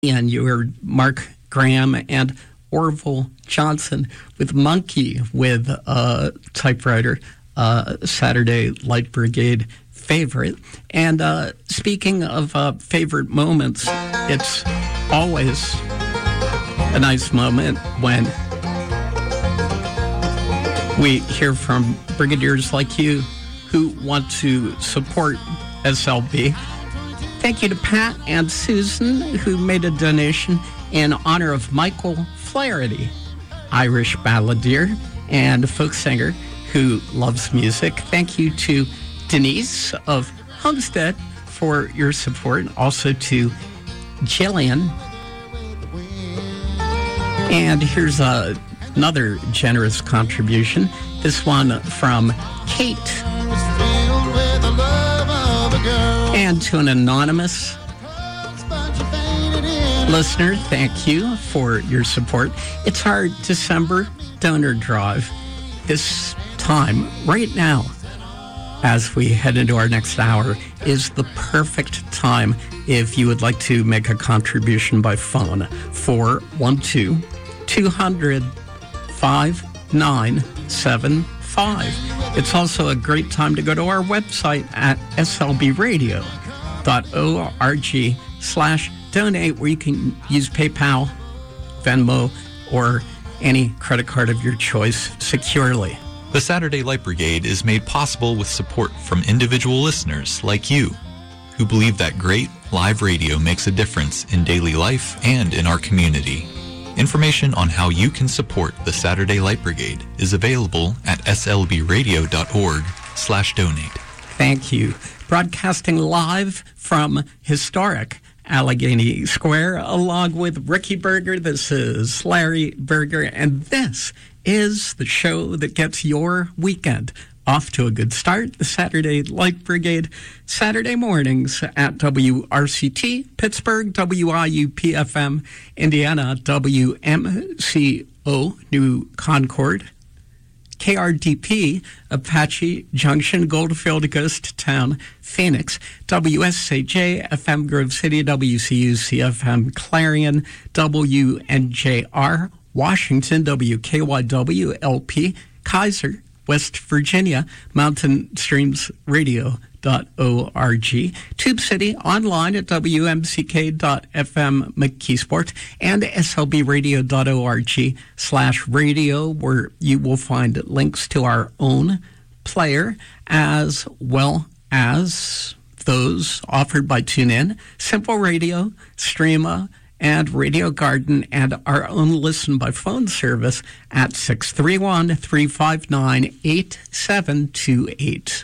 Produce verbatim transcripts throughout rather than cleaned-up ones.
And you heard Mark Graham and Orville Johnson with Monkey with a typewriter, uh, Saturday Light Brigade favorite. And uh, speaking of uh, favorite moments, it's always a nice moment when we hear from brigadiers like you who want to support S L B. Thank you to Pat and Susan, who made a donation in honor of Michael Flaherty, Irish balladeer and folk singer who loves music. Thank you to Denise of Homestead for your support. Also to Jillian. And here's a, another generous contribution. This one from Kate. And to an anonymous listener, thank you for your support. It's our December donor drive. This time, right now, as we head into our next hour, is the perfect time if you would like to make a contribution by phone. four one two, two hundred, five nine seven five. It's also a great time to go to our website at slbradio dot org slash donate, where you can use PayPal, Venmo, or any credit card of your choice securely. The Saturday Light Brigade is made possible with support from individual listeners like you, who believe that great live radio makes a difference in daily life and in our community. Information on how you can support the Saturday Light Brigade is available at slbradio dot org slash donate. Thank you. Broadcasting live from historic Allegheny Square, along with Ricky Berger. This is Larry Berger, and this is the show that gets your weekend off to a good start. The Saturday Light Brigade, Saturday mornings at W R C T, Pittsburgh, W I U P F M, Indiana, W M C O, New Concord, K R D P, Apache Junction, Goldfield, Ghost Town, Phoenix, W S A J, F M Grove City, W C U C F M Clarion, W N J R, Washington, W K Y W L P, Kaiser, West Virginia, Mountain Streams Radio dot org, Tube City, online at W M C K dot F M McKeesport, and S L B radio dot org slash radio, where you will find links to our own player, as well as those offered by TuneIn, Simple Radio, Streama, and Radio Garden, and our own listen by phone service at six three one, three five nine, eight seven two eight.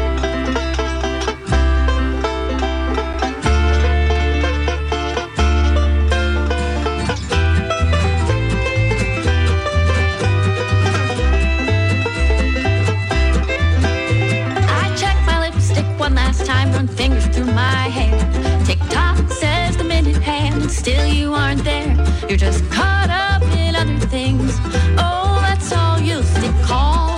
Run fingers through my hair. Tick-tock says the minute hand, and still you aren't there. You're just caught up in other things. Oh, that's all you'll stick call.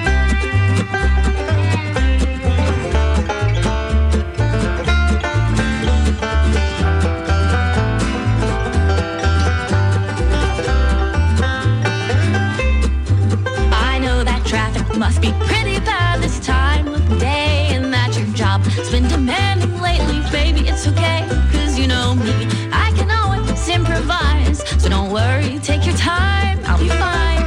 I know that traffic must be pretty bad this time of day, and that your job has been demanding lately. Baby, it's okay, cause you know me, I can always improvise. So don't worry, take your time, I'll be fine.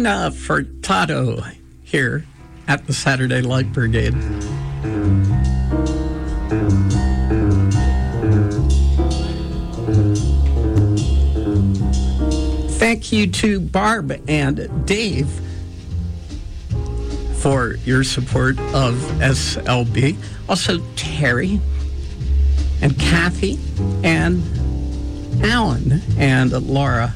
Una Furtado here at the Saturday Light Brigade. Thank you to Barb and Dave for your support of S L B. Also Terry and Kathy and Alan and Laura.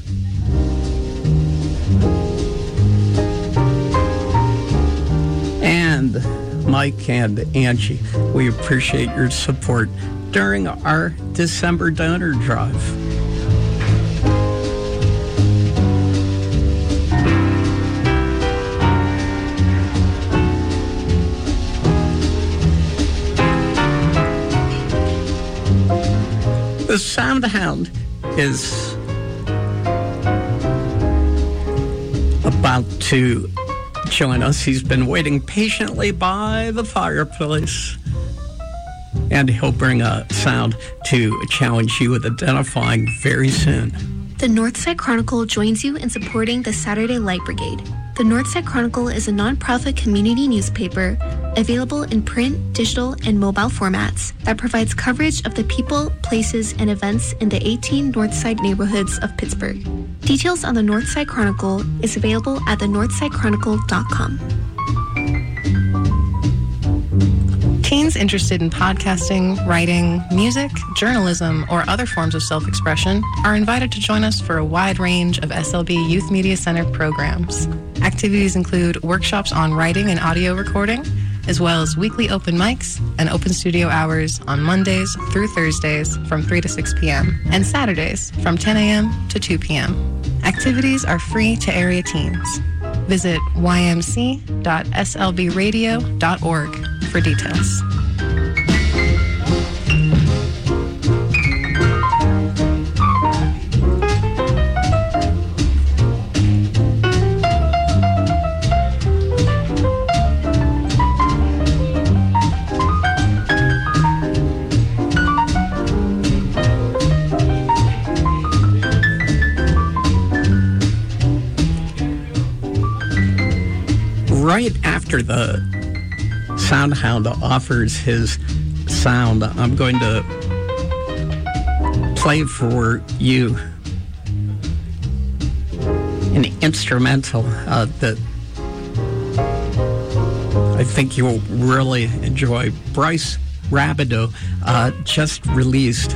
And Mike and Angie, we appreciate your support during our December donor drive. The Sound Hound is about to join us. He's been waiting patiently by the fireplace, and he'll bring a sound to challenge you with identifying very soon. The Northside Chronicle joins you in supporting the Saturday Light Brigade. The Northside Chronicle is a nonprofit community newspaper available in print, digital, and mobile formats that provides coverage of the people, places, and events in the eighteen Northside neighborhoods of Pittsburgh. Details on the Northside Chronicle is available at the northside chronicle dot com. Teens interested in podcasting, writing, music, journalism, or other forms of self-expression are invited to join us for a wide range of S L B Youth Media Center programs. Activities include workshops on writing and audio recording, as well as weekly open mics and open studio hours on Mondays through Thursdays from three to six p.m. and Saturdays from ten a.m. to two p.m. Activities are free to area teens. Visit y m c dot s l b radio dot org for details. Right after the Sound Hound offers his sound, I'm going to play for you an instrumental uh, that I think you'll really enjoy. Bryce Rabideau uh, just released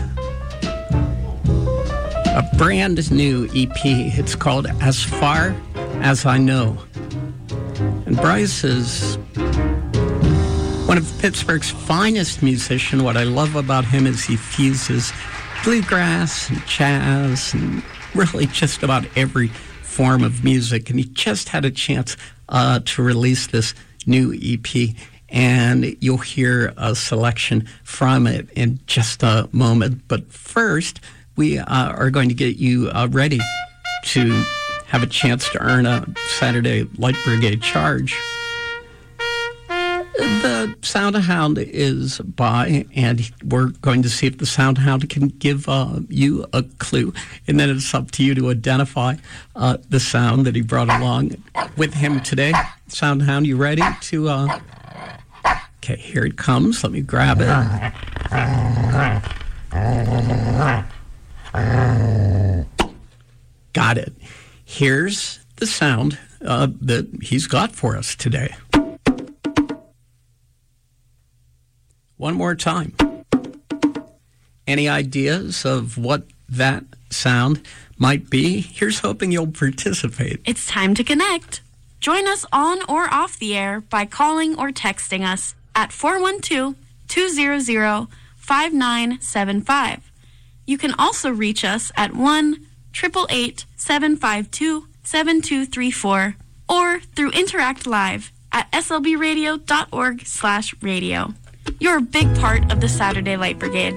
a brand new E P. It's called As Far As I Know. And Bryce is one of Pittsburgh's finest musicians. What I love about him is he fuses bluegrass and jazz and really just about every form of music. And he just had a chance uh, to release this new E P. And you'll hear a selection from it in just a moment. But first, we uh, are going to get you uh, ready to have a chance to earn a Saturday Light Brigade charge. The Sound Hound is by, and we're going to see if the Sound Hound can give uh, you a clue. And then it's up to you to identify uh, the sound that he brought along with him today. Sound Hound, you ready to... Uh... Okay, here it comes. Let me grab it. Got it. Here's the sound uh, that he's got for us today. One more time. Any ideas of what that sound might be? Here's hoping you'll participate. It's time to connect. Join us on or off the air by calling or texting us at four one two, two zero zero, five nine seven five. You can also reach us at one eight eight eight, seven five two, seven two three four or through Interact Live at s l b radio dot org slash radio. You're a big part of the Saturday Light Brigade.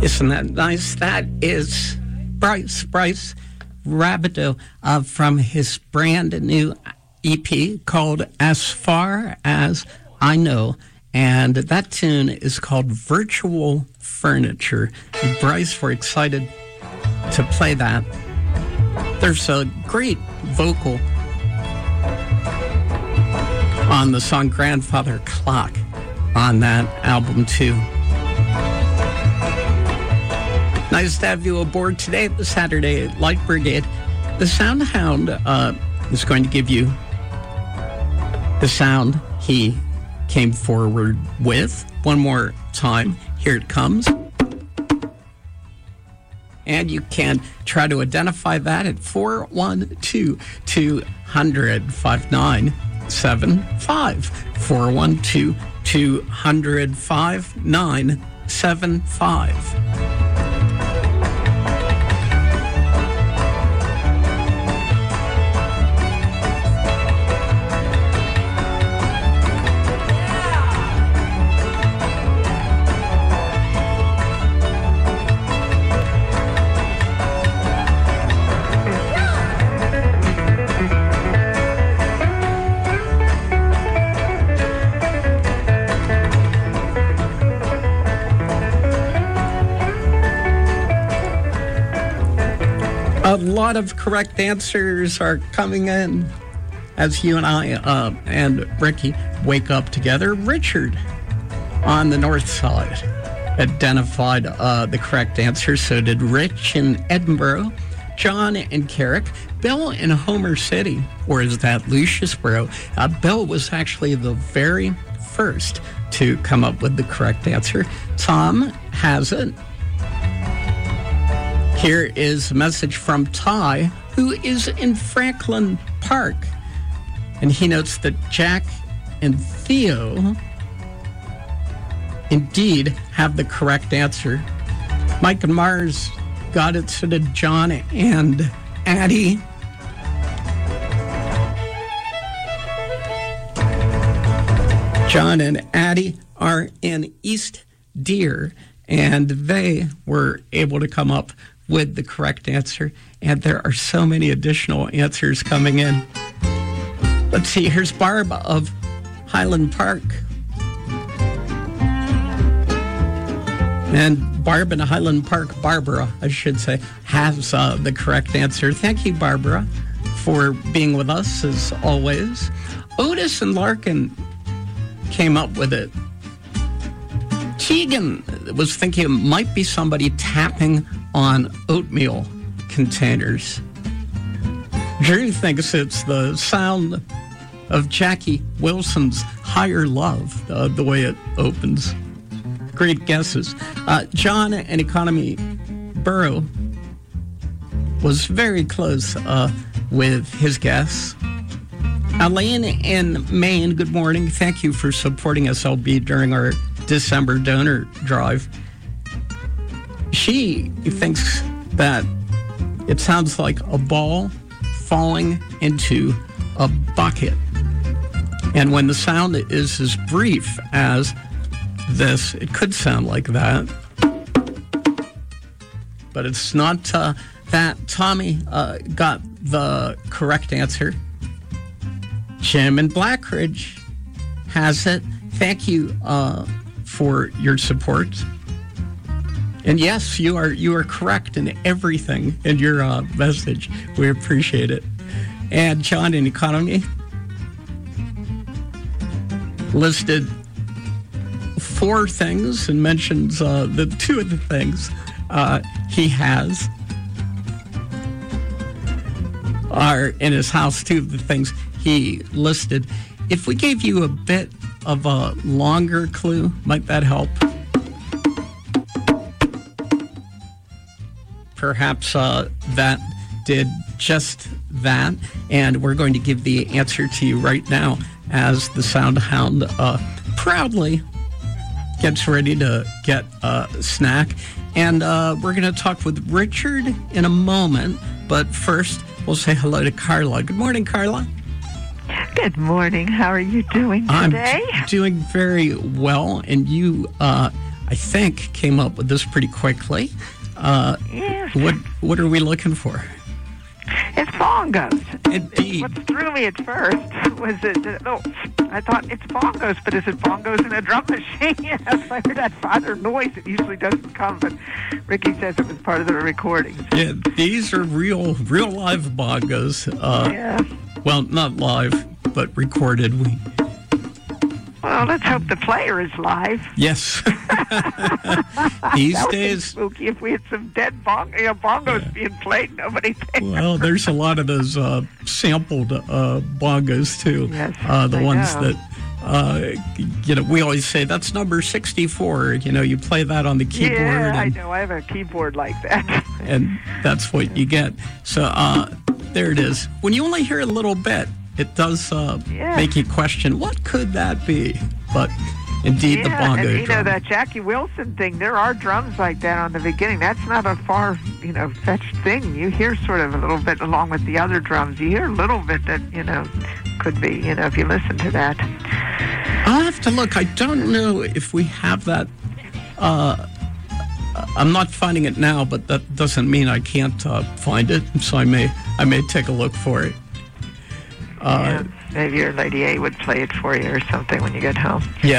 Isn't that nice? That is Bryce, Bryce Rabideau uh, from his brand new E P called As Far As I Know. And that tune is called Virtual Furniture. And Bryce, we're excited to play that. There's a great vocal on the song Grandfather Clock on that album, too. Nice to have you aboard today at the Saturday Light Brigade. The Sound Hound uh, is going to give you the sound he came forward with. One more time. Here it comes. And you can try to identify that at four one two, two hundred, five nine seven five. four one two, two hundred, five nine seven five. A lot of correct answers are coming in as you and I uh, and Ricky wake up together. Richard on the north side identified uh, the correct answer. So did Rich in Edinburgh, John in Carrick, Bill in Homer City, or is that Luciusboro? Uh, Bill was actually the very first to come up with the correct answer. Tom has it. Here is a message from Ty, who is in Franklin Park. And he notes that Jack and Theo indeed have the correct answer. Mike and Mars got it, so did John and Addie. John and Addie are in East Deer, and they were able to come up with the correct answer, and there are so many additional answers coming in. Let's see, here's Barb of Highland Park. And Barb in Highland Park, Barbara, I should say, has uh, the correct answer. Thank you, Barbara, for being with us as always. Otis and Larkin came up with it. Keegan was thinking it might be somebody tapping on oatmeal containers. Drew thinks it's the sound of Jackie Wilson's Higher Love, uh, the way it opens. Great guesses. Uh, John and Economy Burrow was very close uh, with his guess. Elaine in Maine, good morning. Thank you for supporting S L B during our December donor drive. She thinks that it sounds like a ball falling into a bucket. And when the sound is as brief as this, it could sound like that. But it's not uh, that. Tommy uh, got the correct answer. Jim in Blackridge has it. Thank you uh, for your support. And yes, you are you are correct in everything in your uh, message. We appreciate it. And John in Economy listed four things and mentions uh, the two of the things uh, he has are in his house. Two of the things he listed. If we gave you a bit of a longer clue, might that help? Perhaps uh, that did just that, and we're going to give the answer to you right now as the Sound Hound uh, proudly gets ready to get a snack. And uh, we're going to talk with Richard in a moment, but first we'll say hello to Carla. Good morning, Carla. Good morning. How are you doing today? I'm doing very well, and you uh, I think, came up with this pretty quickly. Uh, Yes. what what are we looking for? It's bongos. Indeed. What threw me at first was it, oh, I thought it's bongos, but is it bongos in a drum machine? Yes, I heard that father noise. It usually doesn't come, but Ricky says it was part of the recordings. Yeah, these are real, real live bongos. Uh, Yeah. Well, not live, but recorded. We Well, let's hope the player is live. yes. These That would be days, spooky if we had some dead bong- you know, bongos being played. Nobody thinks. well, there's a lot of those uh, sampled uh, bongos too. Yes, uh, the I ones know. that. Uh, you know, we always say that's number sixty-four. You know, you play that on the keyboard, Yeah, I and, know. I have a keyboard like that. and that's what you get. So uh, there it is. When you only hear a little bit, it does uh, Yeah. make you question what could that be. But indeed, the Yeah, bongo and you know drum. that Jackie Wilson thing. There are drums like that on the beginning. That's not a far, you know, fetched thing. You hear sort of a little bit along with the other drums. You hear a little bit that you know could be, you know, if you listen to that. I'll have to look. I don't know if we have that. Uh, I'm not finding it now, but that doesn't mean I can't uh, find it. So I may, I may take a look for it. Uh, Yeah, maybe your Lady A would play it for you or something when you get home. yeah.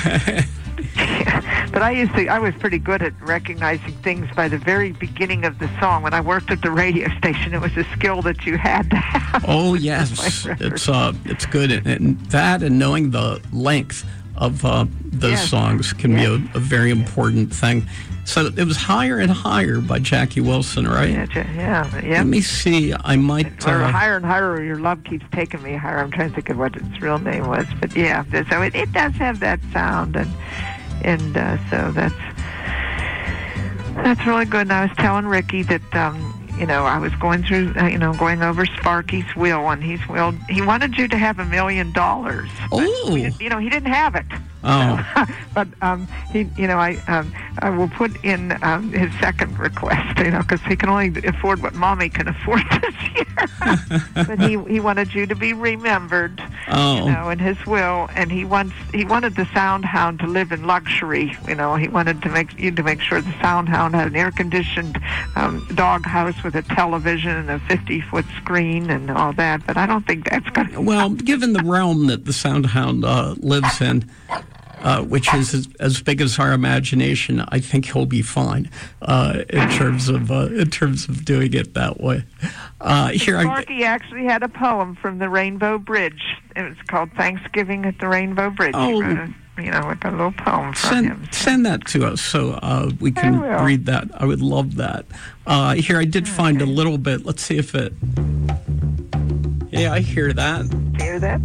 But I used to, I was pretty good at recognizing things by the very beginning of the song. When I worked at the radio station, it was a skill that you had to have. Oh yes, it's uh, it's good, and, and that and knowing the length of uh, those Yes. songs can Yes. be a, a very important thing. So it was Higher and Higher by Jackie Wilson, right? Yeah, ja- yeah, yeah. Let me see. I might. Or Uh, higher and higher, your love keeps taking me higher. I'm trying to think of what its real name was, but yeah. So it, it does have that sound, and and uh, so that's that's really good. And I was telling Ricky that um, you know I was going through uh, you know going over Sparky's will, and he's will he wanted you to have a million dollars. but Oh. we didn't- you know he didn't have it. Oh. But um, he, you know, I, um, I will put in um, his second request, you know, because he can only afford what Mommy can afford this year. But he, he wanted you to be remembered, Oh. you know, in his will, and he wants, he wanted the Soundhound to live in luxury. You know, he wanted to make you to make sure the Soundhound had an air-conditioned um, doghouse with a television and a fifty-foot screen and all that. But I don't think that's going to. Well, given the realm that the Soundhound uh, lives in, uh, which is as, as big as our imagination, I think he'll be fine uh, in terms of uh, in terms of doing it that way. Uh, here, I, Sparky actually had a poem from the Rainbow Bridge. It was called "Thanksgiving at the Rainbow Bridge." Oh. He wrote a, you know, with a little poem from him. send send that to us so uh, we can I will. read that. I would love that. Uh, here, I did find a little bit. Let's see if it. Yeah, I hear that. Hear that?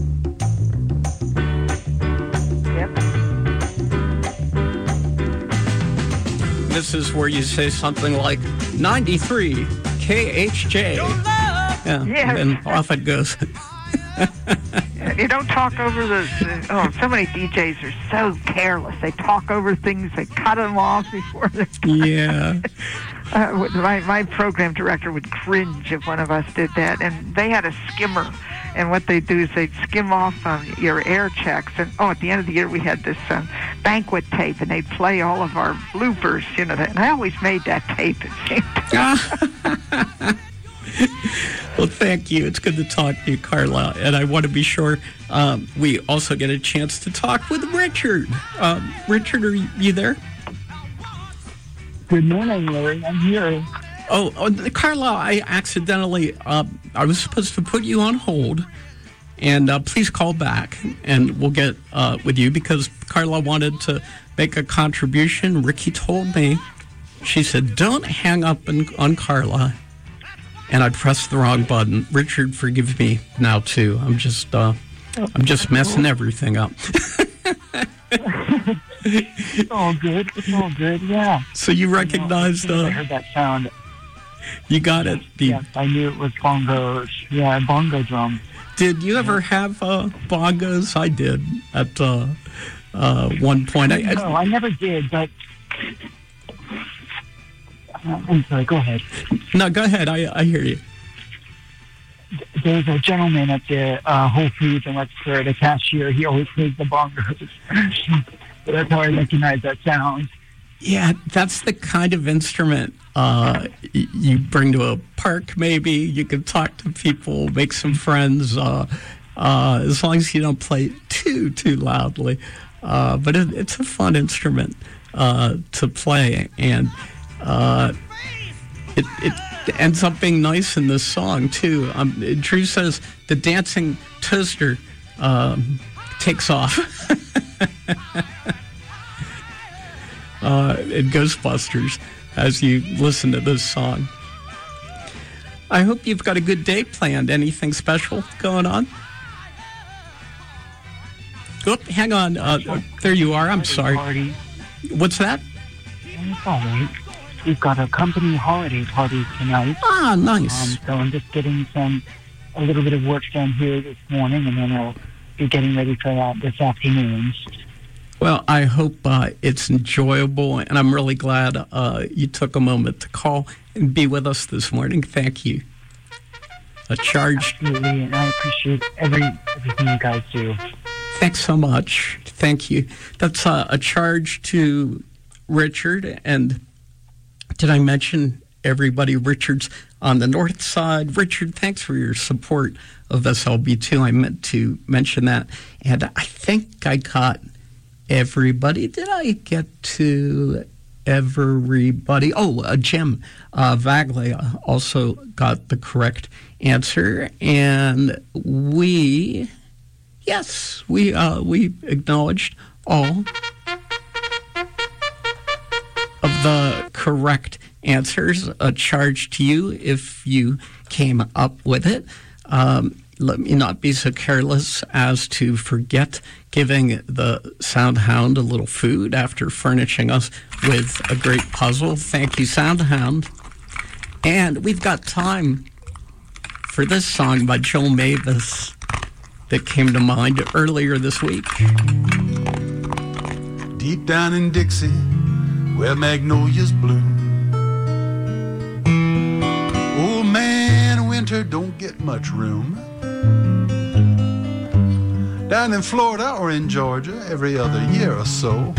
Yep. This is where you say something like ninety-three K H J. Yeah, Yes. and off it goes. You don't talk over the, the. Oh, so many D Js are so careless. They talk over things. They cut them off before they. Yeah. Uh, my my program director would cringe if one of us did that. And they had a skimmer, and what they do is they'd skim off um, your air checks. And oh, at the end of the year, we had this um, banquet tape, and they'd play all of our bloopers. You know that. And I always made that tape. It seemed. Well, thank you. It's good to talk to you, Carla. And I want to be sure um, we also get a chance to talk with Richard. Um, Richard, are you there? Good morning, Larry. I'm here. Oh, oh Carla, I accidentally, uh, I was supposed to put you on hold. And uh, please call back and we'll get uh, with you because Carla wanted to make a contribution. Ricky told me, she said, don't hang up on, on Carla. And I pressed the wrong button. Richard, forgive me now too. I'm just, uh, I'm just messing everything up. It's all good. It's all good. Yeah. So you recognized? I Uh, heard that sound. you got it. The, Yes, I knew it was bongos. Yeah, bongo drum. Did you ever have uh, bongos? I did at uh, uh, one point. I, I, No, I never did, but. Uh, I'm sorry, go ahead. no, go ahead. I, I hear you. There's a gentleman at the uh, Whole Foods in Wexford, the cashier. He always plays the bongos. So that's how I recognize that sound. Yeah, that's the kind of instrument uh, y- you bring to a park, maybe. You can talk to people, make some friends, uh, uh, as long as you don't play too, too loudly. Uh, but it, it's a fun instrument uh, to play, and uh, it, it ends up being nice in this song, too. Um, Drew says the dancing toaster um, takes off. Uh, in Ghostbusters as you listen to this song. I hope you've got a good day planned. Anything special going on? Oop, hang on. Uh, uh, there you are. I'm sorry. Party. What's that? It's all right. We've got a company holiday party tonight. Ah, nice. Um, so I'm just getting some, a little bit of work done here this morning, and then I'll be getting ready for that this afternoon. Well, I hope uh, it's enjoyable, and I'm really glad uh, you took a moment to call and be with us this morning. Thank you. A charge. Absolutely, and I appreciate every everything you guys do. Thanks so much. Thank you. That's uh, a charge to Richard. And did I mention everybody? Richard's on the north side. Richard, thanks for your support of S L B two. I meant to mention that. And I think I got everybody. Did I get to everybody? Oh, uh, Jim uh, Vaglia also got the correct answer. And we, yes, we uh, we acknowledged all of the correct answers. A charge to you if you came up with it. Um, let me not be so careless as to forget giving the Soundhound a little food after furnishing us with a great puzzle. Thank you, Soundhound. And we've got time for this song by Joel Mavis that came to mind earlier this week. Deep down in Dixie, where magnolias bloom, old man winter don't get much room. Down in Florida or in Georgia, every other year or so,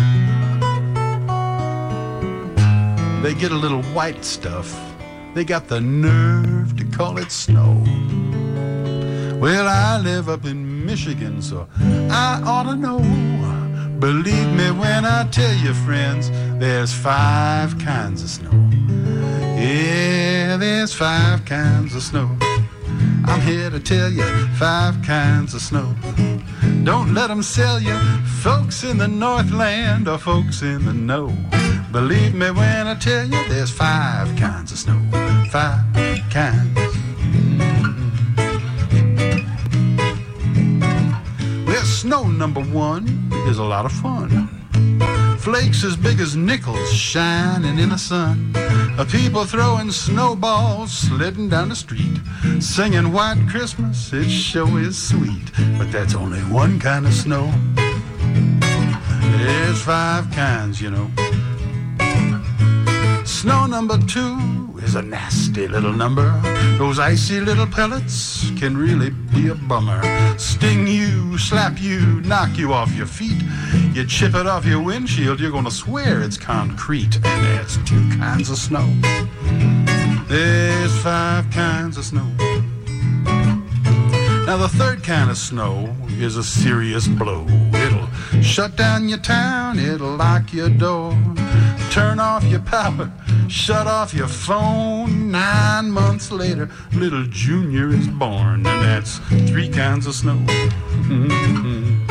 they get a little white stuff. They got the nerve to call it snow. Well, I live up in Michigan, so I ought to know. Believe me when I tell you, friends, there's five kinds of snow. Yeah, there's five kinds of snow. I'm here to tell you five kinds of snow. Don't let them sell you, folks in the Northland or folks in the know. Believe me when I tell you there's five kinds of snow. Five kinds. Well, snow number one is a lot of fun. Flakes as big as nickels shining in the sun. People throwing snowballs, sliding down the street, singing White Christmas, it sure is sweet. But that's only one kind of snow. There's five kinds, you know. Snow number two is a nasty little number. Those icy little pellets can really be a bummer. Sting you, slap you, knock you off your feet. You chip it off your windshield, you're gonna swear it's concrete. And that's two kinds of snow. There's five kinds of snow. Now the third kind of snow is a serious blow. It'll shut down your town, it'll lock your door, turn off your power, shut off your phone. Nine months later, little Junior is born, and that's three kinds of snow. Mm-hmm.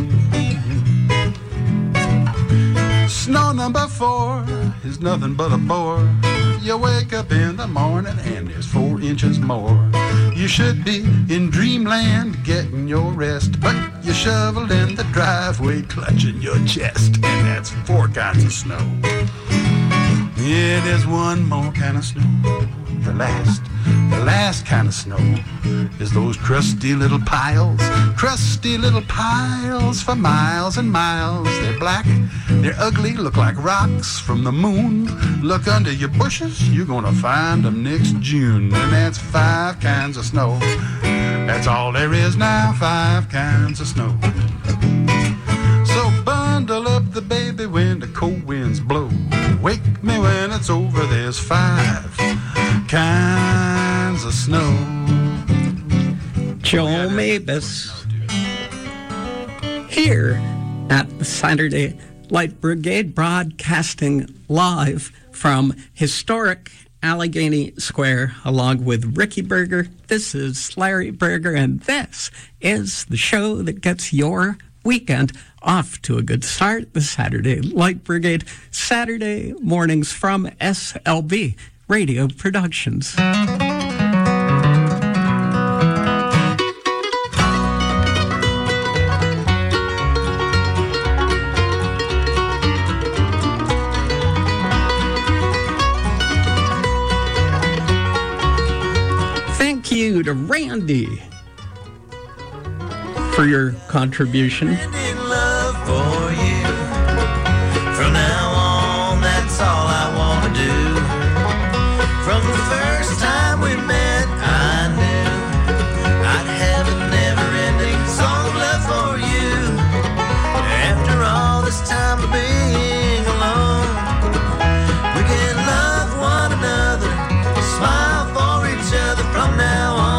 Mm-hmm. Snow number four is nothing but a bore. You wake up in the morning and there's four inches more. You should be in dreamland getting your rest, but you shoveled in the driveway clutching your chest, and that's four kinds of snow. Yeah, there's one more kind of snow. The last, the last kind of snow is those crusty little piles. Crusty little piles for miles and miles. They're black, they're ugly, look like rocks from the moon. Look under your bushes, you're gonna find them next June. And that's five kinds of snow. That's all there is now, five kinds of snow. So bundle up the bed when it's over, there's five kinds of snow. Joel Mabus here at the Saturday Light Brigade, broadcasting live from historic Allegheny Square along with Ricky Berger. This is Larry Berger, and this is the show that gets your weekend off to a good start. The Saturday Light Brigade, Saturday mornings from S L B Radio Productions. Thank you to Randy for your contribution. In love for you. From now on, that's all I want to do. From the first time we met, I knew I'd have a never-ending song of love for you. After all this time of being alone, we can love one another, smile for each other from now on.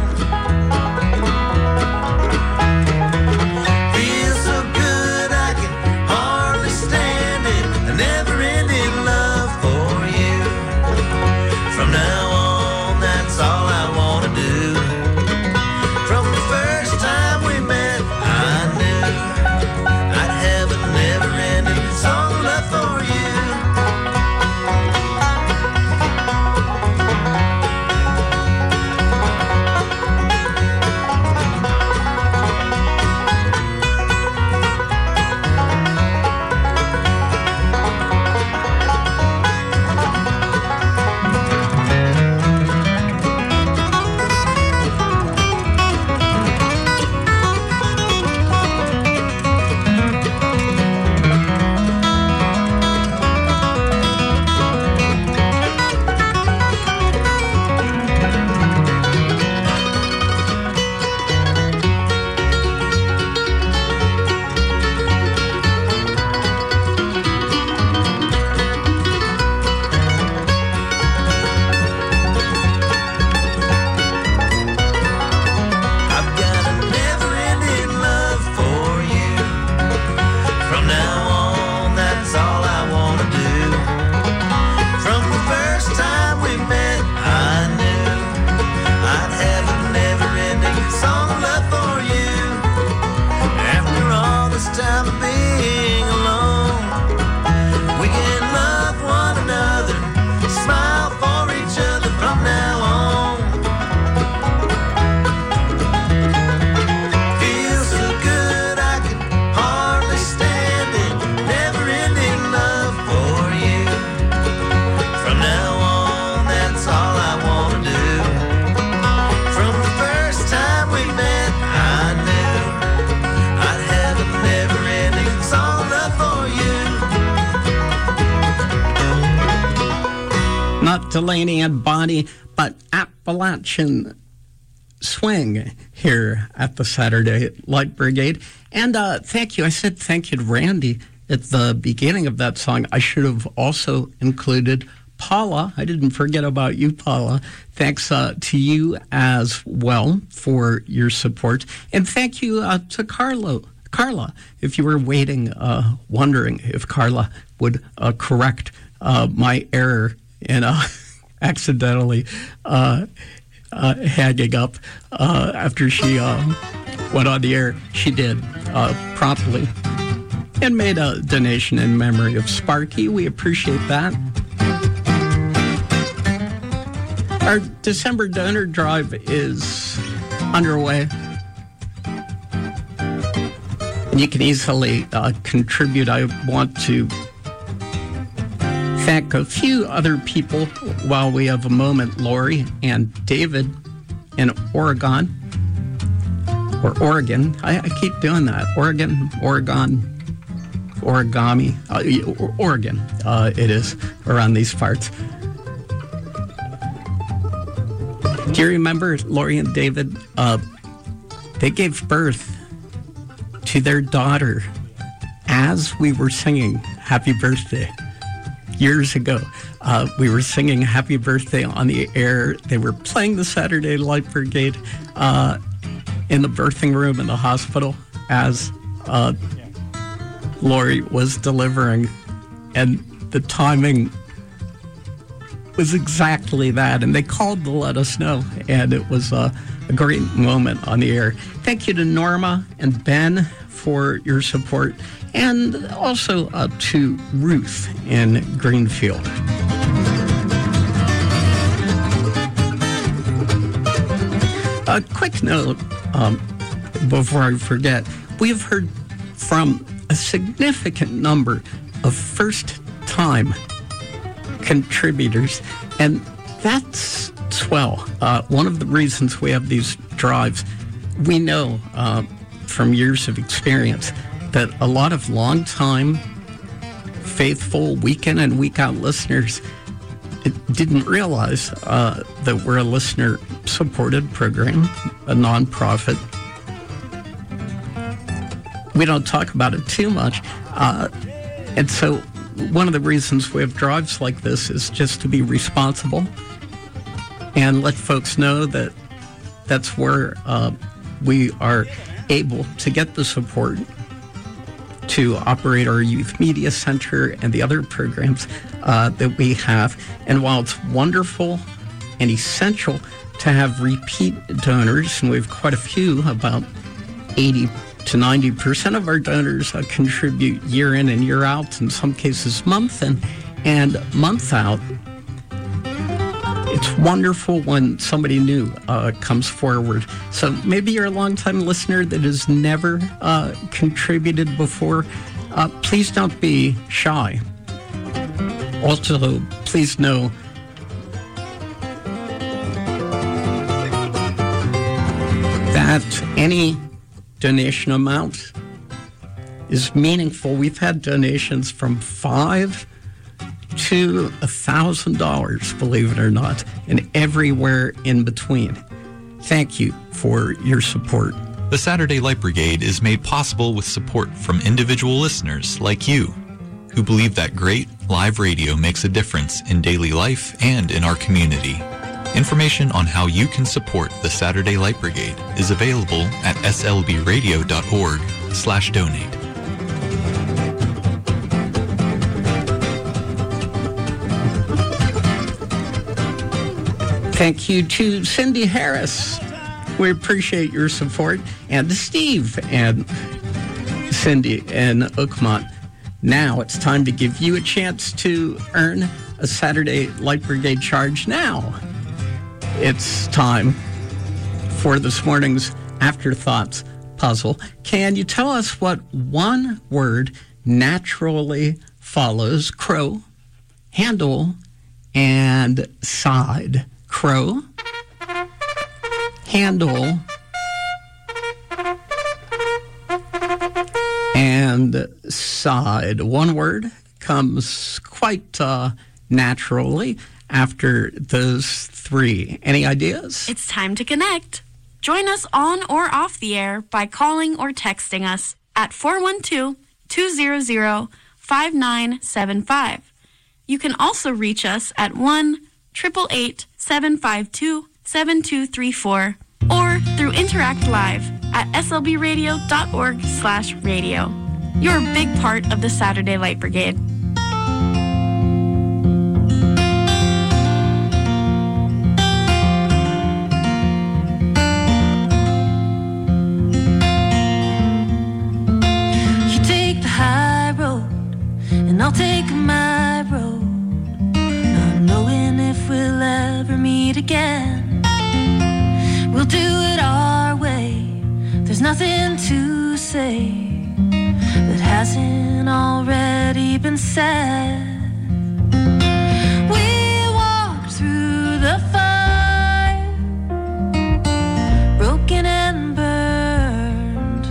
Delaney and Bonnie, but Appalachian Swing here at the Saturday Light Brigade. And uh, thank you. I said thank you to Randy at the beginning of that song. I should have also included Paula. I didn't forget about you, Paula. Thanks uh, to you as well for your support. And thank you uh, to Carlo. Carla, if you were waiting, uh, wondering if Carla would uh, correct uh, my error in uh, accidentally uh, uh, hanging up uh, after she uh, went on the air. She did uh, promptly and made a donation in memory of Sparky. We appreciate that. Our December donor drive is underway. And you can easily uh, contribute. I want to thank a few other people while we have a moment. Lori and David in Oregon, or Oregon. I, I keep doing that. Oregon, Oregon, origami, uh, Oregon. Uh, it is around these parts. Do you remember Lori and David? Uh, they gave birth to their daughter as we were singing Happy Birthday. years ago. Uh, we were singing Happy Birthday on the air. They were playing the Saturday Light Brigade uh, in the birthing room in the hospital as uh, Lori was delivering. And the timing was exactly that. And they called to let us know. And it was uh, a great moment on the air. Thank you to Norma and Ben for your support. And also uh, to Ruth in Greenfield. A quick note um, before I forget. We have heard from a significant number of first-time contributors, and that's swell. Uh, one of the reasons we have these drives, we know uh, from years of experience that a lot of long-time, faithful, week-in and week-out listeners didn't realize uh, that we're a listener-supported program, a nonprofit. We don't talk about it too much. Uh, and so one of the reasons we have drives like this is just to be responsible and let folks know that that's where uh, we are able to get the support to operate our Youth Media Center and the other programs uh, that we have. And while it's wonderful and essential to have repeat donors, and we have quite a few, about eighty to ninety percent of our donors uh, contribute year in and year out, in some cases month in and month out. It's wonderful when somebody new uh, comes forward. So maybe you're a longtime listener that has never uh, contributed before. Uh, please don't be shy. Also, please know that any donation amount is meaningful. We've had donations from five to a thousand dollars, believe it or not, and everywhere in between. Thank you for your support. The Saturday Light Brigade is made possible with support from individual listeners like you, who believe that great live radio makes a difference in daily life and in our community. Information on how you can support the Saturday Light Brigade is available at s l b radio dot org slash donate. Thank you to Cindy Harris. We appreciate your support. And to Steve and Cindy in Oakmont. Now it's time to give you a chance to earn a Saturday Light Brigade charge now. It's time for this morning's Afterthoughts puzzle. Can you tell us what one word naturally follows crow, handle, and side? Crow, handle, and side. One word comes quite uh, naturally after those three. Any ideas? It's time to connect. Join us on or off the air by calling or texting us at four one two, two zero zero, five nine seven five. You can also reach us at one eight eight eight, seven five two, seven two three four or through Interact Live at s l b radio dot org slash radio. You're a big part of the Saturday Light Brigade. You take the high road and I'll take my road, not knowing if we'll ever meet again. We'll do it our way. There's nothing to say that hasn't already been said. We walked through the fire, broken and burned.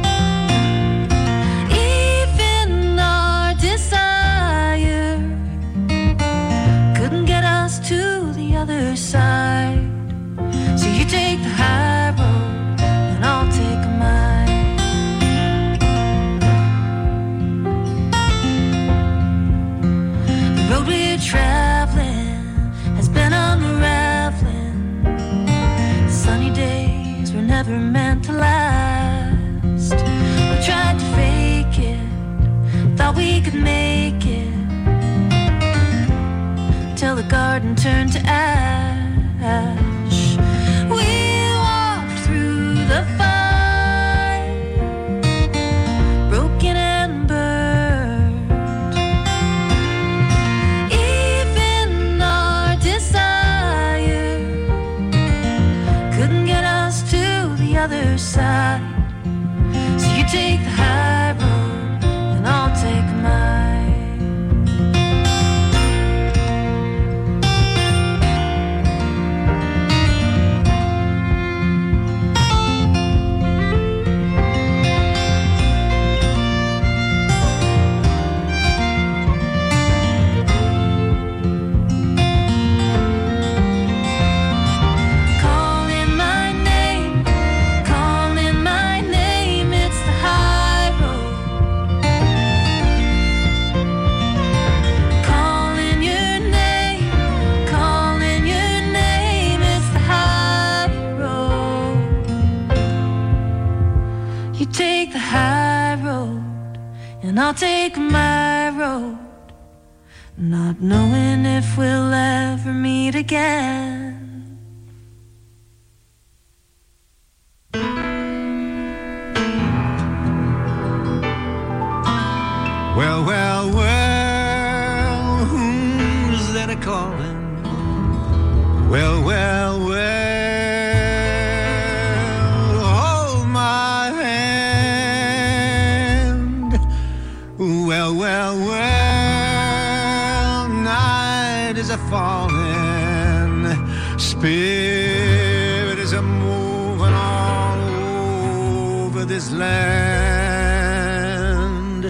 Even our desire couldn't get us to the other side. So you take the high road and I'll take mine. The road till the garden turned to ash. We walked through the fire, broken and burned. Even our desire couldn't get us to the other side. So you take the high road and I'll take mine. And I'll take my road, not knowing if we'll ever meet again. Well, well, well, who's that a calling? Well, well, well. Well, well, well, night is a falling, spirit is a moving all over this land.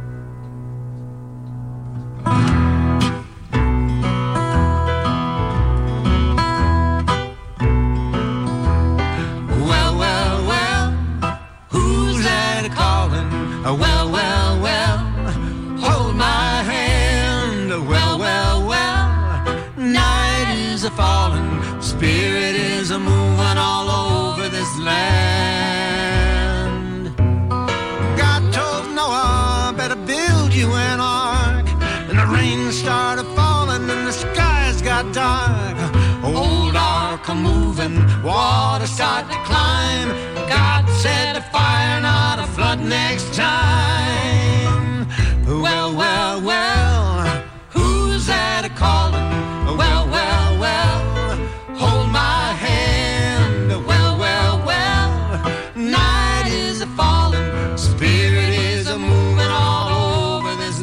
Well, well, well, who's that a calling? Well, well, well. Hold my hand, well, well, well. Night is a falling, spirit is a moving all over this land. God told Noah, better build you an ark. And the rain started falling and the skies got dark. Old ark a moving, water started to climb. God said a fire, not a flood next time. Well, well, well, who's that a calling? Well, well, well, hold my hand. Well, well, well, night is a falling, spirit is a moving all over this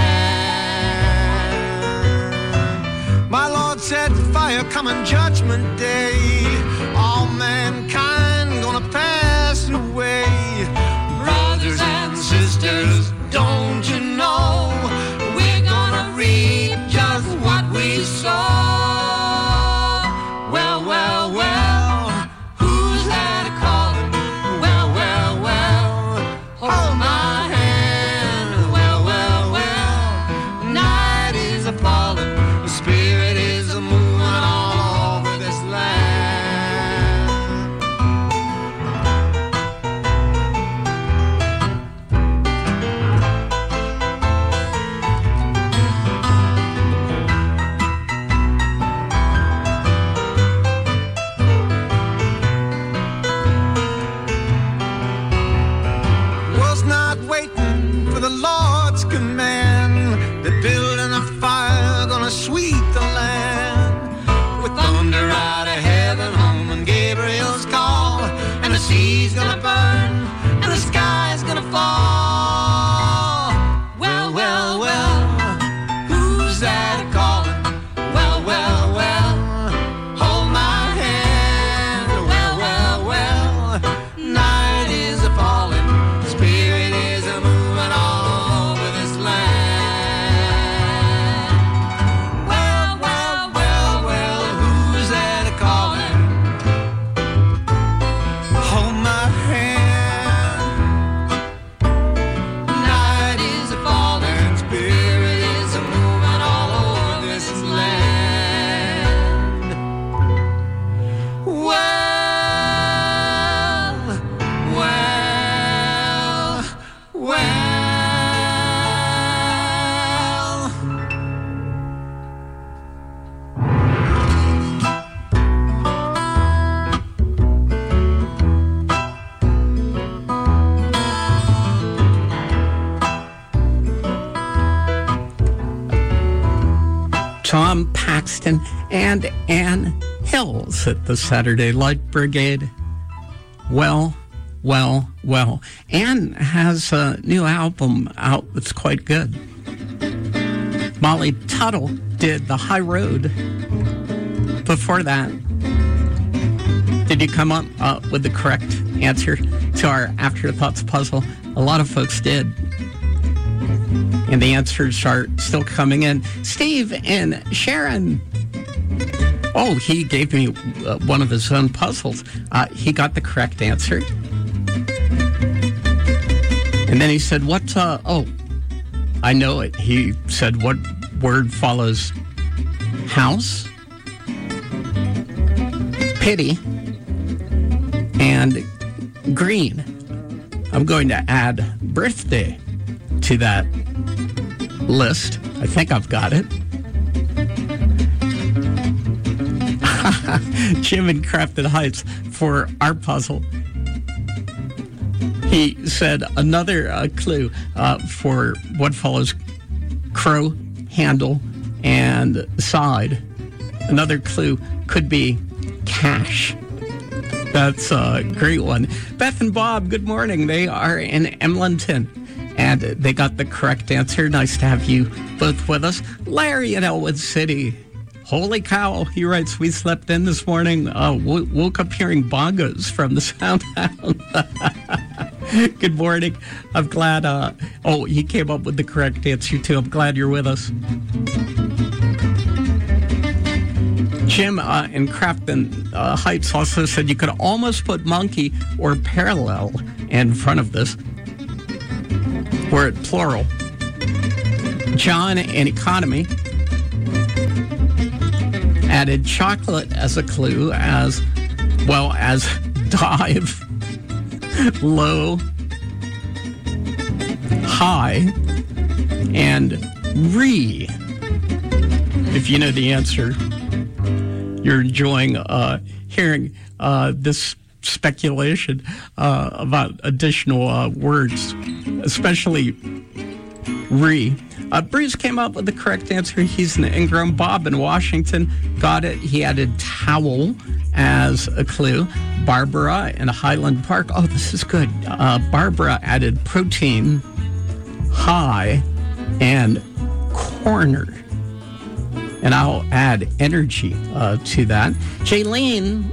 land. My Lord said fire coming judgment day, all mankind gonna pass away. Brothers and sisters, don't you know we're gonna reap just what we sow? Well, well, well, who's that a calling? Well, well, well, hold my hand. Well, well, well, night is a falling, the spirit is a moving all over this land. The Lord's command, they're building a fire, gonna sweep the land. With thunder out of heaven, home and Gabriel's call, and the sea's gonna burn, and the sky's gonna fall. Well, well, well, who's that a calling? Well, well, well, hold my hand. Well, well, well, night is a falling, spirit is a moving all over this land. Well, Tom Paxton, and Ann Hills at the Saturday Light Brigade. Well, well, well. Ann has a new album out that's quite good. Molly Tuttle did The High Road. Before that, did you come up uh, with the correct answer to our Afterthoughts puzzle? A lot of folks did. And the answers are still coming in. Steve and Sharon. Oh, he gave me uh, one of his own puzzles. Uh, he got the correct answer. And then he said, what, uh, oh, I know it. He said, what word follows house, pity, and green? I'm going to add birthday to that list. I think I've got it. Jim in Crafton Heights for our puzzle. He said another uh, clue uh, for what follows crow, handle, and side. Another clue could be cash. That's a great one. Beth and Bob, good morning. They are in Emlenton, and they got the correct answer. Nice to have you both with us. Larry in Elwood City. Holy cow, he writes, we slept in this morning. Uh, w- woke up hearing bongos from the sound hound. Good morning. I'm glad. Uh, oh, he came up with the correct answer, too. I'm glad you're with us. Jim uh, in Crafton uh, Heights also said you could almost put monkey or parallel in front of this. Were it plural. John in Economy added chocolate as a clue, as well as dive, low, high, and re. If you know the answer, you're enjoying uh, hearing uh, this speculation uh, about additional uh, words, especially re. Uh, Bruce came up with the correct answer. He's in Ingram. Bob in Washington got it. He added towel as a clue. Barbara in Highland Park. Oh, this is good. Uh, Barbara added protein, high, and corner. And I'll add energy uh, to that. Jaylene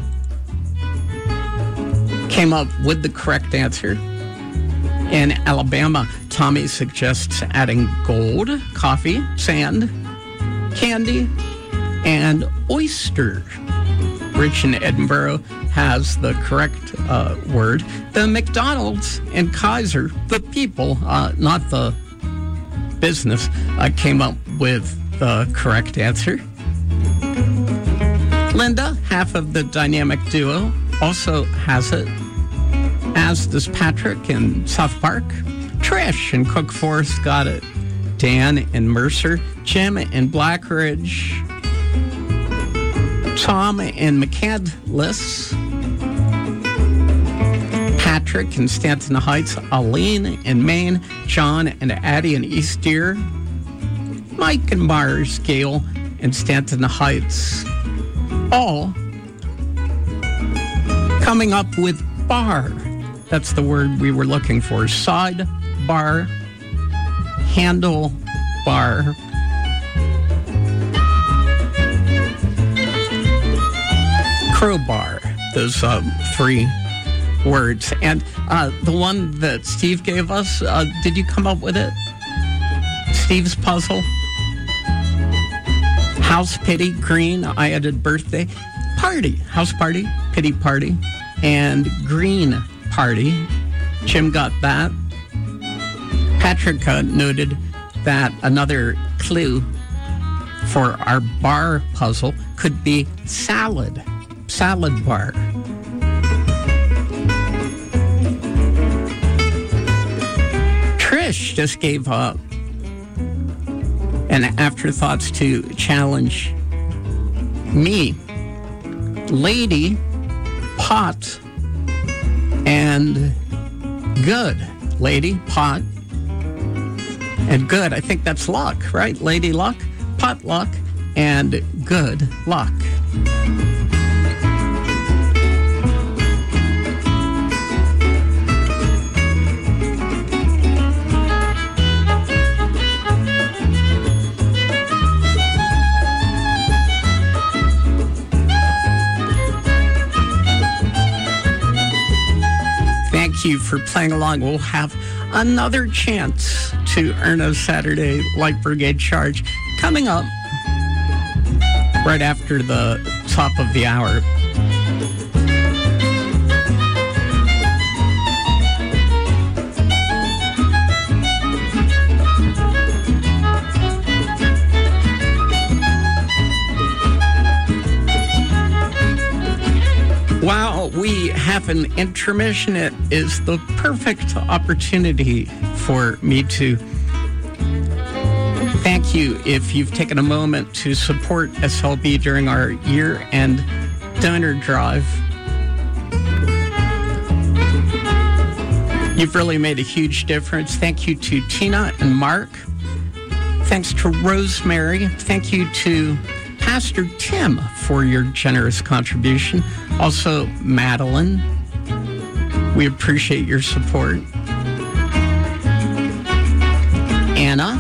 came up with the correct answer. In Alabama, Tommy suggests adding gold, coffee, sand, candy, and oyster. Rich in Edinburgh has the correct uh, word. The McDonald's in Kaiser, the people, uh, not the business, uh, came up with the correct answer. Linda, half of the dynamic duo, also has it, as does Patrick in South Park. Trish in Cook Forest got it. Dan in Mercer. Jim in Blackridge. Tom in McCandless. Patrick in Stanton Heights. Aline in Maine. John and Addie in East Deer. Mike and Mars Gale in Stanton Heights. All coming up with bar. That's the word we were looking for. Side bar, handle bar, crowbar. Those um, three words. And uh, the one that Steve gave us, uh, did you come up with it? Steve's puzzle? House, pity, green. I added birthday. Party. House party, pity party, and green party. Jim got that. Patrick uh, noted that another clue for our bar puzzle could be salad. Salad bar. Trish just gave up an afterthoughts to challenge me. Lady, pot, and good. Lady, pot, and good. I think that's luck, right? Lady luck, pot luck, and good luck. Thank you for playing along. We'll have another chance to earn a Saturday Light Brigade charge coming up right after the top of the hour. While we have an intermission, it is the perfect opportunity for me to thank you if you've taken a moment to support S L B during our year-end donor drive. You've really made a huge difference. Thank you to Tina and Mark. Thanks to Rosemary. Thank you to Pastor Tim for your generous contribution. Also, Madeline, we appreciate your support. Anna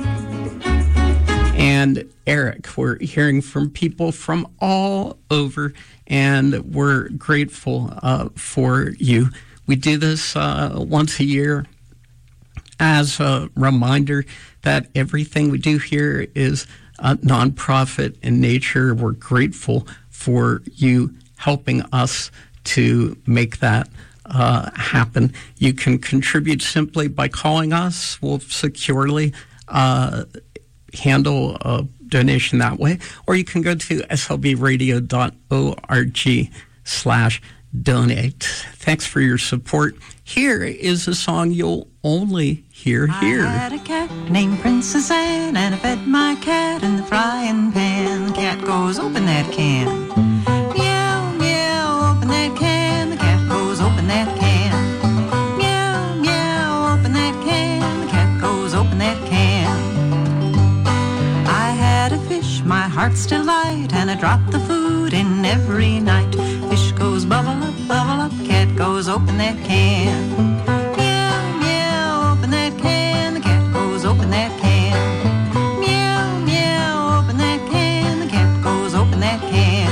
and Eric, we're hearing from people from all over, and we're grateful uh, for you. We do this uh, once a year as a reminder that everything we do here is uh, nonprofit in nature. We're grateful for you helping us to make that uh, happen. You can contribute simply by calling us. We'll securely uh, handle a donation that way. Or you can go to slbradio dot org slash donate. Thanks for your support. Here is a song you'll only hear here. I had a cat named Princess Anne, and I fed my cat in the frying pan. The cat goes, open that can. Meow, meow, open that can. The cat goes, open that can. Meow, meow, open that can. The cat goes, open that can. I had a fish, my heart's delight, and I dropped the food in every night. Fish goes, bubble up, bubble up. Cat goes, open that can. Meow, meow, open that can. The cat goes, open that can. Meow, meow, open that can. The cat goes, open that can.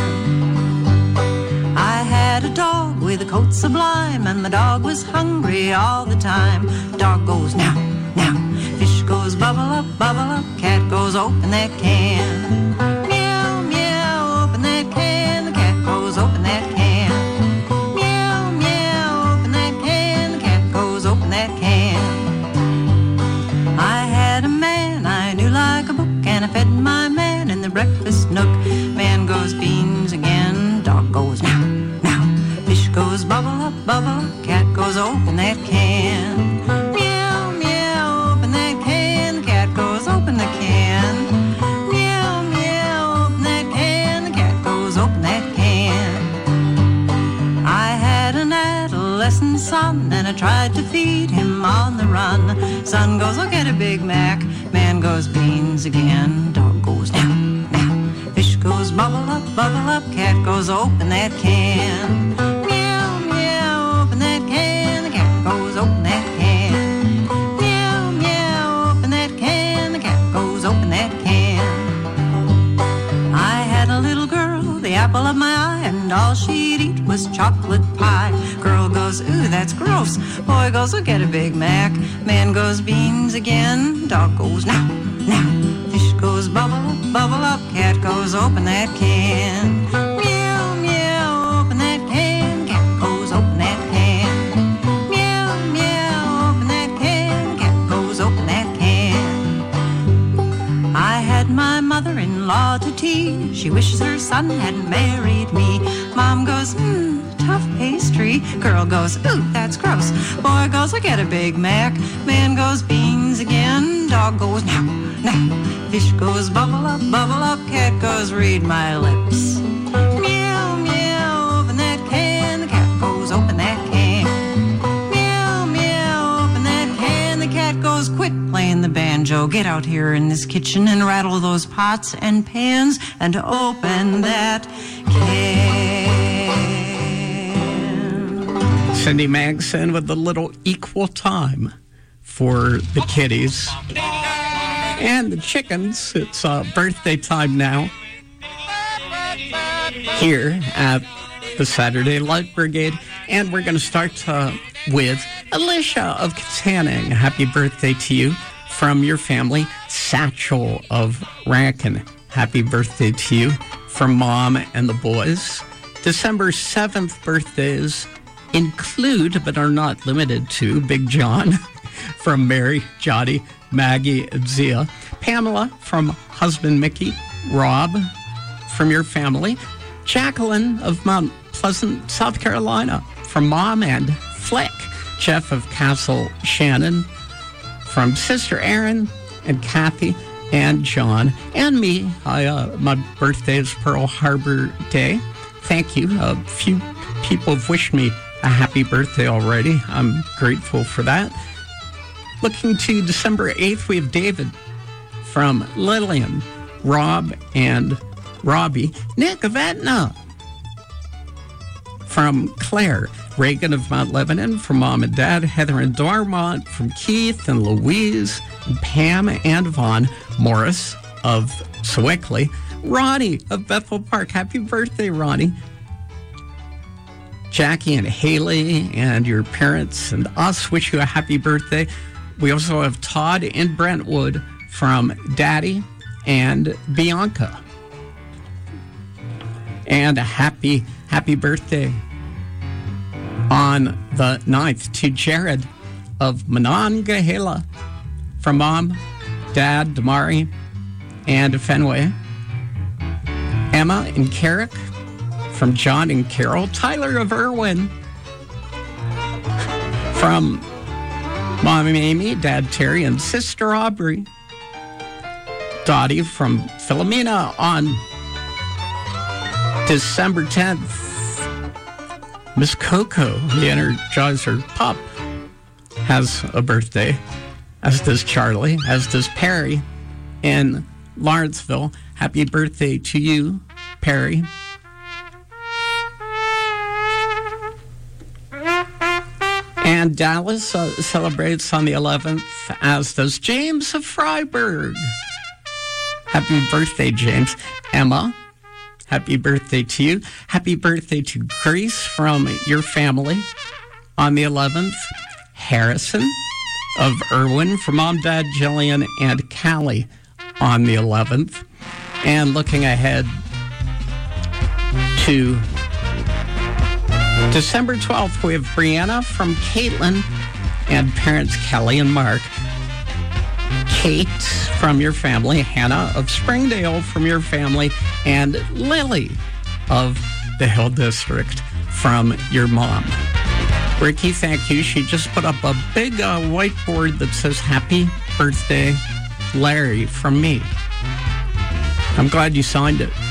I had a dog with a coat sublime, and the dog was hungry all the time. Dog goes, now, now. Fish goes, bubble up, bubble up. Cat goes, open that can. Meow, meow, open that can. The cat goes, open that can. Meow, meow, open that can. The cat goes, open that can. I had a man I knew like a book, and I fed my man in the breakfast nook. Man goes, beans again. Dog goes, now, now. Fish goes, bubble up, bubble up. Cat goes, open that can. Meow, meow, open that can. The cat goes, open the can. Meow, meow, open that can. The cat goes, open that can. I had an adolescent son, and I tried to feed him on the run. Son goes, I'll get a Big Mac. Man goes, beans again. Dog goes, now, now. Fish goes, bubble up, bubble up. Cat goes, open that can. Meow, meow, open that can. The cat goes, open that can. Meow, meow, open that can. The cat goes, open that can. I had a little girl, the apple of my eye, and all she'd eat was chocolate pie. Girl goes, ooh, that's gross. Boy goes, I'll get a Big Mac. Man goes, beans again. Dog goes, now, now. Fish goes, bubble up, bubble up. Cat goes, open that can. Meow, meow, open that can. Cat goes, open that can. Meow, meow, open that can. Cat goes, open that can. I had my mother-in-law to tea. She wishes her son had married me. Mom goes, hmm, tough pastry. Girl goes, ooh, that's gross. Boy goes, I get a Big Mac. Man goes, beans again. Dog goes, now, now. Fish goes, bubble up, bubble up. Cat goes, read my lips. Meow, meow, open that can. The cat goes, open that can. Meow, meow, open that can. The cat goes, quit playing the banjo. get out here in this kitchen and rattle those pots and pans and open that can. Cindy Magson with a little equal time for the kitties and the chickens. It's uh, birthday time now here at the Saturday Light Brigade, and we're going to start uh, with Alicia of Katanning. Happy birthday to you from your family. Satchel of Rankin. Happy birthday to you from Mom and the boys. December seventh birthdays include, but are not limited to, Big John from Mary, Jody, Maggie, and Zia. Pamela from husband Mickey. Rob from your family. Jacqueline of Mount Pleasant, South Carolina, from Mom and Flick. Jeff of Castle Shannon, from Sister Erin and Kathy and John and me. I, uh, my birthday is Pearl Harbor Day. Thank you. A few people have wished me a happy birthday already. I'm grateful for that. Looking to December eighth, we have David from Lillian, Rob and Robbie, Nick of Etna, from Claire, Reagan of Mount Lebanon, from Mom and Dad, Heather and Dormont, from Keith and Louise, and Pam and Vaughn, Morris of Sewickley, Ronnie of Bethel Park. Happy birthday, Ronnie. Jackie and Haley and your parents and us wish you a happy birthday. We also have Todd in Brentwood from Daddy and Bianca. And a happy, happy birthday on the ninth to Jared of Monongahela from Mom, Dad, Damari, and Fenway. Emma and Carrick from John and Carol. Tyler of Irwin from Mom Amy, Dad Terry, and Sister Aubrey. Dottie from Philomena on December tenth. Miss Coco, the Energizer Pup, has a birthday, as does Charlie, as does Perry in Lawrenceville. Happy birthday to you, Perry. And Dallas uh, celebrates on the eleventh, as does James of Freiburg. Happy birthday, James. Emma, happy birthday to you. Happy birthday to Grace from your family on the eleventh. Harrison of Irwin from Mom, Dad, Jillian, and Callie on the eleventh. And looking ahead to December twelfth, we have Brianna from Caitlin and parents Kelly and Mark. Kate from your family, Hannah of Springdale from your family, and Lily of the Hill District from your mom. Ricky, thank you. She just put up a big uh, whiteboard that says, Happy Birthday, Larry, from me. I'm glad you signed it.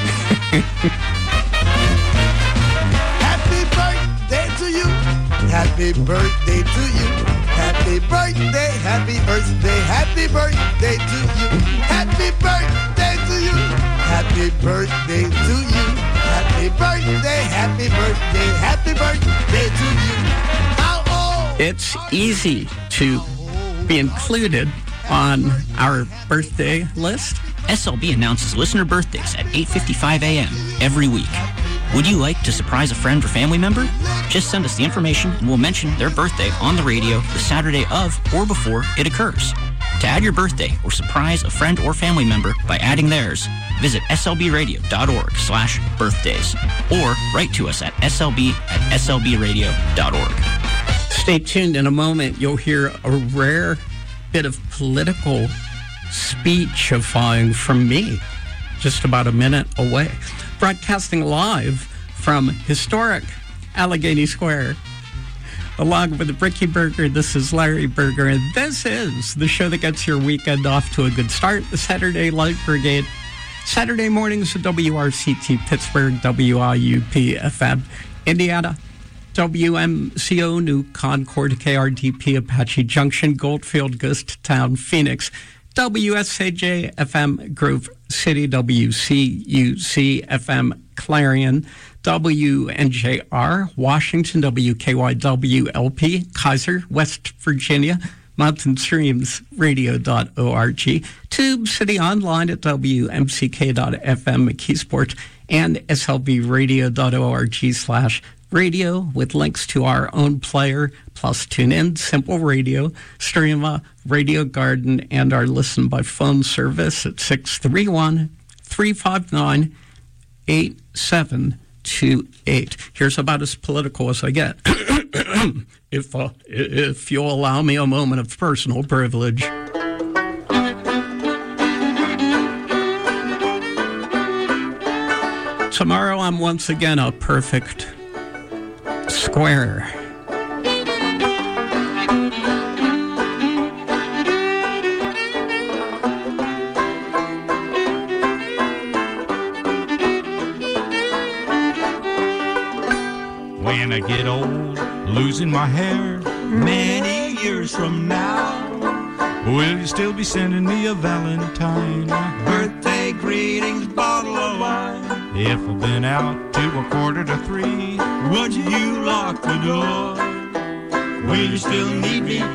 Happy birthday to you. Happy birthday to you. Happy birthday, happy birthday, happy birthday to you. Happy birthday to you. Happy birthday to you. Happy birthday, happy birthday, happy birthday to you. How old? It's easy to be included on our birthday list. S L B announces listener birthdays at eight fifty-five a.m. every week. Would you like to surprise a friend or family member? Just send us the information and we'll mention their birthday on the radio the Saturday of or before it occurs. To add your birthday or surprise a friend or family member by adding theirs, visit slbradio.org slash birthdays or write to us at slb at slbradio.org. Stay tuned. In a moment, you'll hear a rare bit of political speechifying from me, just about a minute away. Broadcasting live from historic Allegheny Square. Along with Ricky Berger, this is Larry Berger, and this is the show that gets your weekend off to a good start, the Saturday Light Brigade. Saturday mornings at W R C T Pittsburgh, W I U P F M Indiana, W M C O New Concord, K R D P Apache Junction, Goldfield, Ghost Town, Phoenix, W S A J F M Grove City, W C U C F M Clarion, W N J R Washington, W K Y W L P Kaiser, West Virginia, mountain streams radio dot org, Tube City Online at W M C K dot F M McKeesport, and S L B radio dot org slash radio with links to our own player, plus TuneIn, Simple Radio, Streama, Radio Garden, and our listen by phone service at six three one, three five nine, eight seven two eight. Here's about as political as I get. if, uh, if you'll allow me a moment of personal privilege. Tomorrow I'm once again a perfect square. When I get old, losing my hair, many years from now, will you still be sending me a Valentine? Birthday greetings, bottle of wine. If I've been out to a quarter to three, would you lock the door? Will you still need me